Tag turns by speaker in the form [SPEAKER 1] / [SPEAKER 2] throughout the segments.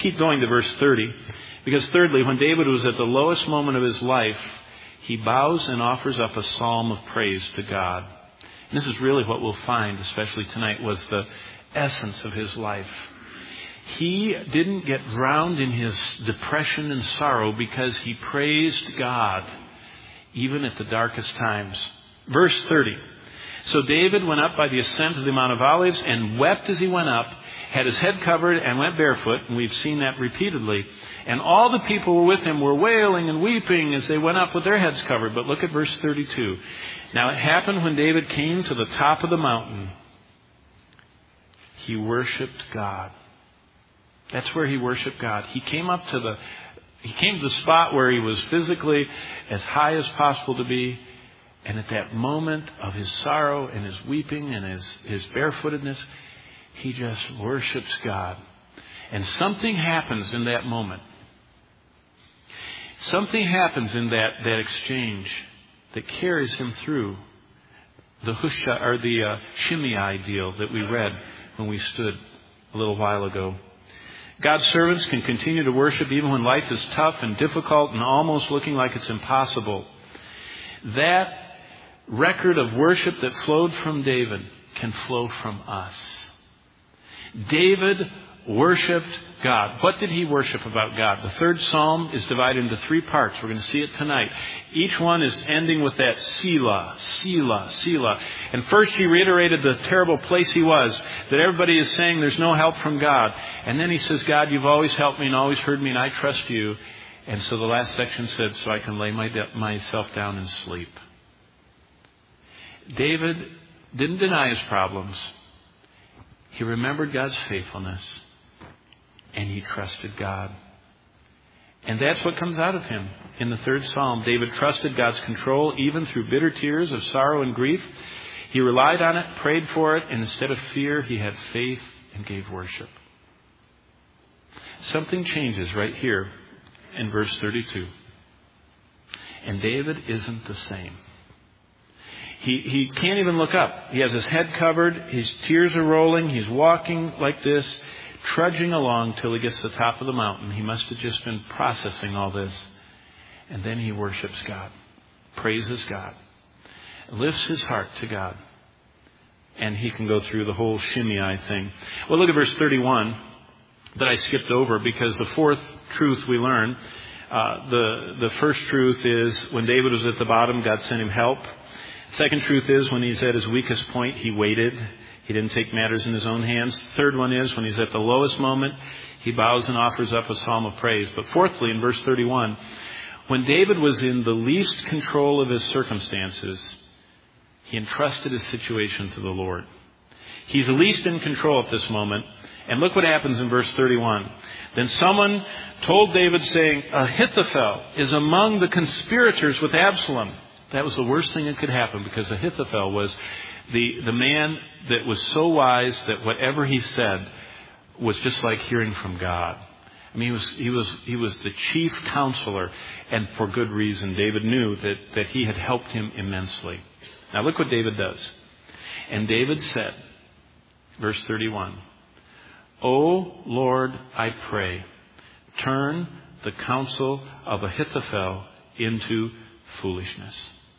[SPEAKER 1] keep going to verse 30. Because thirdly, when David was at the lowest moment of his life, he bows and offers up a psalm of praise to God. And this is really what we'll find, especially tonight, was the essence of his life. He didn't get drowned in his depression and sorrow because he praised God, even at the darkest times. Verse 30. So David went up by the ascent of the Mount of Olives and wept as he went up, had his head covered and went barefoot, and we've seen that repeatedly. And all the people who were with him were wailing and weeping as they went up with their heads covered. But look at verse 32. Now it happened when David came to the top of the mountain, he worshipped God. That's where he worshipped God. He came to the spot where he was physically as high as possible to be. And at that moment of his sorrow and his weeping and his barefootedness, he just worships God. And something happens in that moment. Something happens in that exchange that carries him through the Shimei deal that we read when we stood a little while ago. God's servants can continue to worship even when life is tough and difficult and almost looking like it's impossible. That record of worship that flowed from David can flow from us. David worshipped God. What did he worship about God? The third psalm is divided into 3 parts. We're going to see it tonight. Each one is ending with that Selah, Selah, Selah. And first he reiterated the terrible place he was, that everybody is saying there's no help from God. And then he says, God, you've always helped me and always heard me and I trust you. And so the last section said, so I can lay myself down and sleep. David didn't deny his problems. He remembered God's faithfulness. And he trusted God. And that's what comes out of him. In the third psalm, David trusted God's control even through bitter tears of sorrow and grief. He relied on it, prayed for it, and instead of fear, he had faith and gave worship. Something changes right here in verse 32. And David isn't the same. He can't even look up. He has his head covered. His tears are rolling. He's walking like this, trudging along till he gets to the top of the mountain. He must have just been processing all this. And then he worships God, praises God, lifts his heart to God. And he can go through the whole Shimei thing. Well, look at verse 31 that I skipped over because the fourth truth we learn, the first truth is when David was at the bottom, God sent him help. Second truth is when he's at his weakest point, he waited. He didn't take matters in his own hands. Third one is when he's at the lowest moment, he bows and offers up a psalm of praise. But fourthly, in verse 31, when David was in the least control of his circumstances, he entrusted his situation to the Lord. He's least in control at this moment. And look what happens in verse 31. Then someone told David saying, Ahithophel is among the conspirators with Absalom. That was the worst thing that could happen because Ahithophel was the man that was so wise that whatever he said was just like hearing from God. I mean, he was the chief counselor, and for good reason. David knew that he had helped him immensely. Now look what David does. And David said, verse 31, O Lord, I pray, turn the counsel of Ahithophel into foolishness.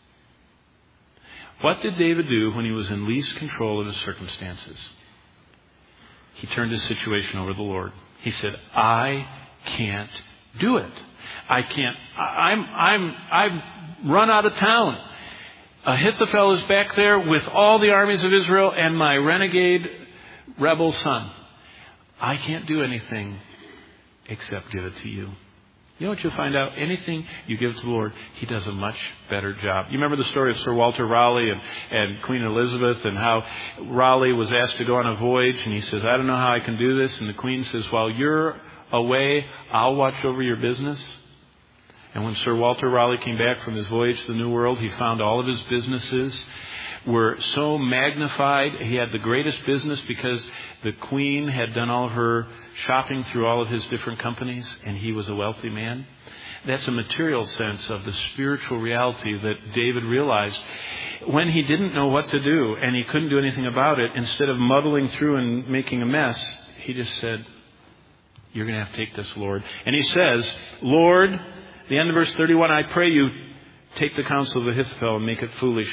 [SPEAKER 1] What did David do when he was in least control of his circumstances? He turned his situation over to the Lord. He said, I can't do it. I can't. I've run out of town. Ahithophel is back there with all the armies of Israel and my renegade rebel son. I can't do anything except give it to you. You know what you'll find out? Anything you give to the Lord, He does a much better job. You remember the story of Sir Walter Raleigh and Queen Elizabeth and how Raleigh was asked to go on a voyage and he says, I don't know how I can do this. And the Queen says, while you're away, I'll watch over your business. And when Sir Walter Raleigh came back from his voyage to the New World, he found all of his businesses were so magnified. He had the greatest business because the Queen had done all of her shopping through all of his different companies, and he was a wealthy man. That's a material sense of the spiritual reality that David realized. When he didn't know what to do and he couldn't do anything about it, instead of muddling through and making a mess, he just said, You're going to have to take this, Lord. And he says, Lord, the end of verse 31, I pray you take the counsel of Ahithophel and make it foolish.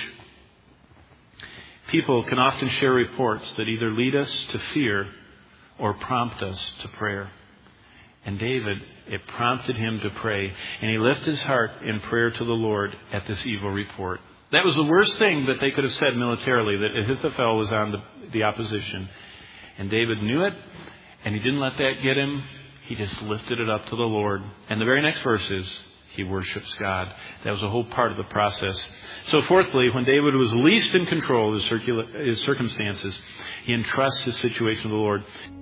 [SPEAKER 1] People can often share reports that either lead us to fear or prompt us to prayer. And David, it prompted him to pray. And he lifted his heart in prayer to the Lord at this evil report. That was the worst thing that they could have said militarily, that Ahithophel was on the opposition. And David knew it, and he didn't let that get him. He just lifted it up to the Lord. And the very next verse is, he worships God. That was a whole part of the process. So fourthly, when David was least in control of his circumstances, he entrusts his situation to the Lord.